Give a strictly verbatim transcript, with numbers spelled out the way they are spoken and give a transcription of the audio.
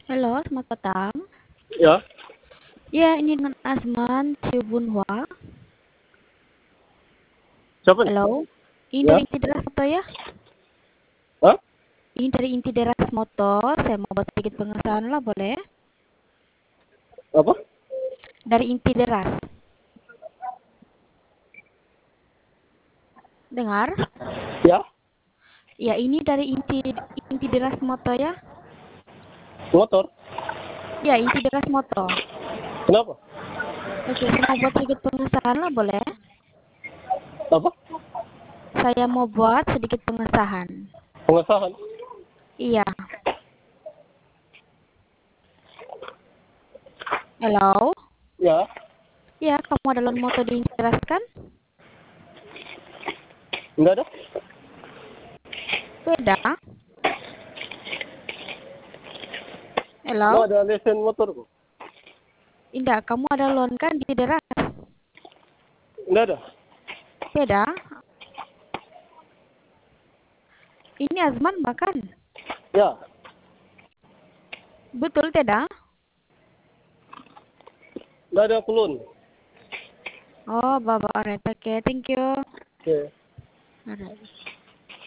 Halo, selamat petang. Ya, Ya, ini dengan Azman Ciubunhua. siapa nih? Halo, ini Ya, dari Inti Deras Motor ya? Hah? Ini dari Inti Deras Motor. Saya mau buat sedikit pengesahan lah, boleh? Apa? Dari Inti Deras. Dengar? Ya, Ya, ini dari Inti Inti Deras Motor ya? motor. Ya, Inti Deras Motor. Kenapa? Oke, saya mau buat sedikit pengesahan lah, boleh? Apa? Saya mau buat sedikit pengesahan. Pengesahan. Iya. Halo? Ya, Ya, kamu ada loan motor di Inti Deras kan? enggak ada. Beda. Enggak Halo? ada lesen motor kok. Indah, kamu ada loan kan di Deras? Enggak ada. Beda. Ini Azman makan. Ya, Betul tidak? enggak ada kulun. Oh, Bapak, alright. Oke, thank you. Oke. Alright.